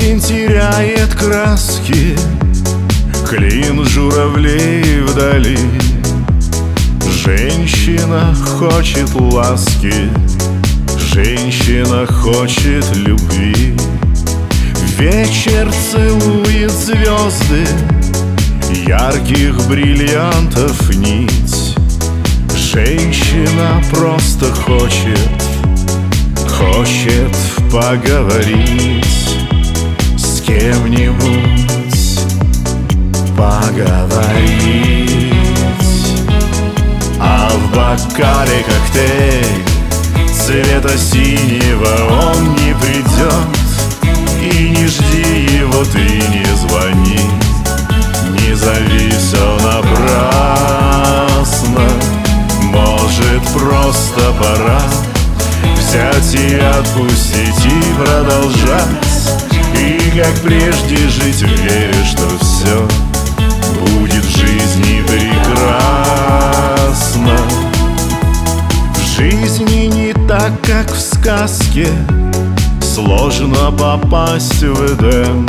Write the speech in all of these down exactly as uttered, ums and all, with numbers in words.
Осень теряет краски, клин журавлей вдали. Женщина хочет ласки, женщина хочет любви. Вечер целует звезды, ярких бриллиантов нить. Женщина просто хочет, хочет поговорить с кем-нибудь, поговорить. А в бокале коктейль цвета синего, он не придет. И не жди его, ты не звони, не зови, все напрасно. Может, просто пора взять и отпустить и продолжать, и как прежде жить, веря, что все будет в жизни прекрасно. В жизни не так, как в сказке, сложно попасть в Эдем.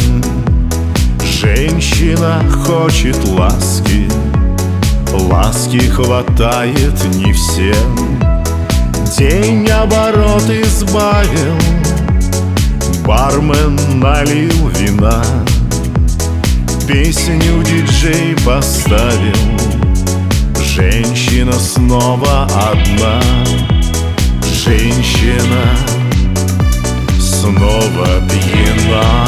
Женщина хочет ласки, ласки хватает не всем. День обороты сбавил, бармен налил вина, песню диджей поставил. Женщина снова одна, женщина снова пьяна.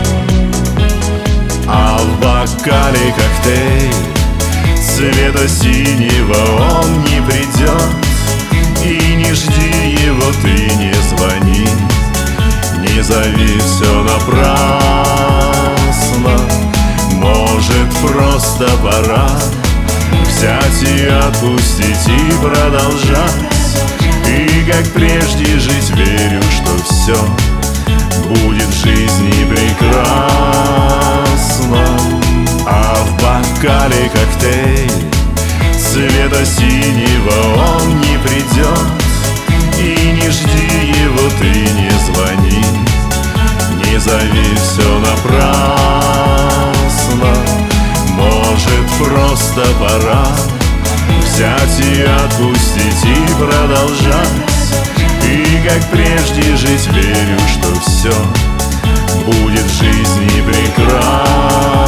А в бокале коктейль цвета синего, он не придет. И не жди его, ты не звони, не зови, все напрасно. Может, просто пора взять и отпустить и продолжать, и как прежде жить, верю, что все будет в жизни прекрасно. А в бокале коктейль цвета синего, он не придет. И не жди его, ты не звони, не зови, все напрасно. Может, просто пора взять и отпустить и продолжать, и как прежде жить, верю, что все будет в жизни прекрасно.